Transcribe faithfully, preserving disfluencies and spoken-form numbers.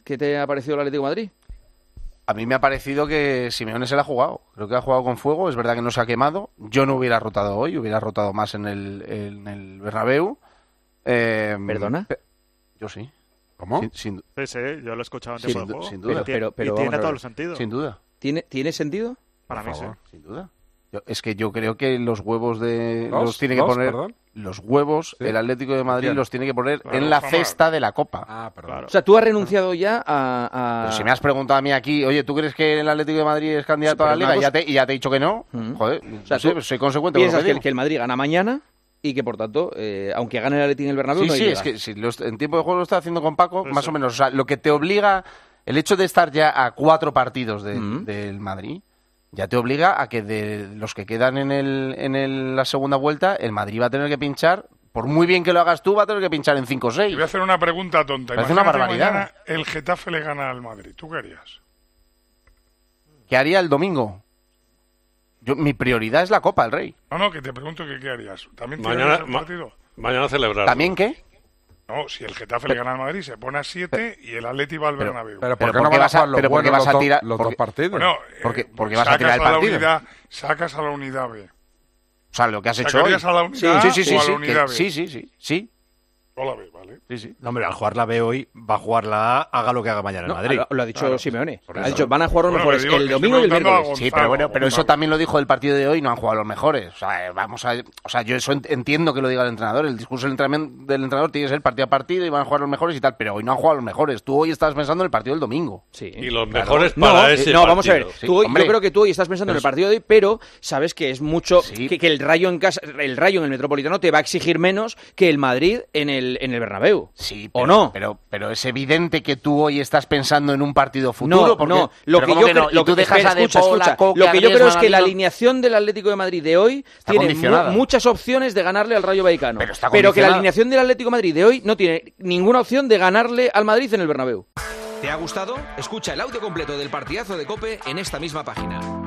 ¿Qué te ha parecido el Atlético de Madrid? A mí me ha parecido que Simeone se la ha jugado. Creo que ha jugado con fuego. Es verdad que no se ha quemado. Yo no hubiera rotado hoy, hubiera rotado más en el, en el Bernabéu. Eh, ¿Perdona? Pe- yo sí. ¿Cómo? Sin, sin, Sí, sí, yo lo he escuchado antes sin, por el du- juego. sin duda. Y, Pero- pero y vamos tiene a todo ver. el sentido. sin duda. ¿Tiene, ¿tiene sentido? Para Por mí favor. sí. Sin duda. Yo- es que yo creo que los huevos de ¿Los? los tiene que ¿Los? poner Perdón. los huevos Sí. el Atlético de Madrid ¿Quién? los tiene que poner Claro, en la jamás. cesta de la Copa. Ah, perdón. Claro. O sea, tú has renunciado ya a... a... Pero si me has preguntado a mí aquí, oye, ¿tú crees que el Atlético de Madrid es candidato Sí, a la pero Liga? una Y ya cosa- te, y ya te he dicho que no. Mm. Joder, O sea, no sé, tú soy consecuente con lo Piensas que que el, digo. que el Madrid gana mañana y que, por tanto, eh, aunque gane el Atlético en el Bernabéu, Sí, no sí, llega. es que si lo est- en tiempo de juego lo está haciendo con Paco, Sí, más sí. o menos. O sea, lo que te obliga, el hecho de estar ya a cuatro partidos de- Mm. del Madrid, ya te obliga a que de los que quedan en, el, en el- la segunda vuelta, el Madrid va a tener que pinchar, por muy bien que lo hagas tú, va a tener que pinchar en cinco o Te seis. voy a hacer una pregunta tonta. Parece una Imagínate barbaridad. mañana el Getafe le gana al Madrid. ¿Tú qué harías? ¿Qué haría el domingo? Yo, mi prioridad es la Copa del Rey. No, no, que te pregunto que qué harías. ¿También Mañana, tirarías el ma- partido? mañana celebrar. ¿También qué? No, si el Getafe le gana al Madrid, se pone a siete y el Atleti va al pero- Bernabéu. Pero ¿por Pero qué no ¿por qué van a vas a- jugar los pero por qué buenos vas a los, tirar- dos, los porque- dos partidos? Bueno, Porque- eh, porque vas a sacas tirar el la partido. unidad, sacas a la unidad B. O sea, lo que has hecho hoy. ¿Sacarías a la Sí, unidad sí, sí, sí, o a sí, la que- unidad B? sí, sí, sí, sí, O la B, ¿vale? sí, sí. No, hombre, al jugar la B hoy, va a jugar la A, haga lo que haga mañana en No, Madrid. lo, lo ha dicho Claro. Simeone. Por Ha eso. dicho, van a jugar los Bueno, mejores le digo el que domingo y estoy el preguntando a miércoles. Sí, pero bueno, pero eso Gonzalo. también lo dijo del partido de hoy, no han jugado los mejores. O sea, eh, vamos a, o sea, yo eso ent- entiendo que lo diga el entrenador. El discurso del entrenamiento del entrenador tiene que ser partido a partido y van a jugar los mejores y tal, pero hoy no han jugado los mejores. Tú hoy estabas pensando en el partido del domingo. Sí. Y los Claro. mejores No, para eh, ese no, vamos a ver. partido. Sí, Tú hoy- hombre. yo creo que tú hoy estás pensando en el Pero- partido de hoy, pero sabes que es mucho Sí. que, que el Rayo en casa, el Rayo en el Metropolitano te va a exigir menos que el Madrid en el en el Bernabéu. Sí, ¿O pero, no? Pero, pero es evidente que tú hoy estás pensando en un partido futuro. No, porque, no. Lo pero que ¿cómo yo que no? creo, lo Y tú que, dejas espera, a escucha, Depol, a escucha. Coque, Lo a que yo creo es Griezmann, que a la Vino. alineación del Atlético de Madrid de hoy Está tiene condicionada. mu- muchas opciones de ganarle al Rayo Vallecano. Pero está Pero que la condicionada. alineación del Atlético de Madrid de hoy no tiene ninguna opción de ganarle al Madrid en el Bernabéu. ¿Te ha gustado? Escucha el audio completo del partidazo de COPE en esta misma página.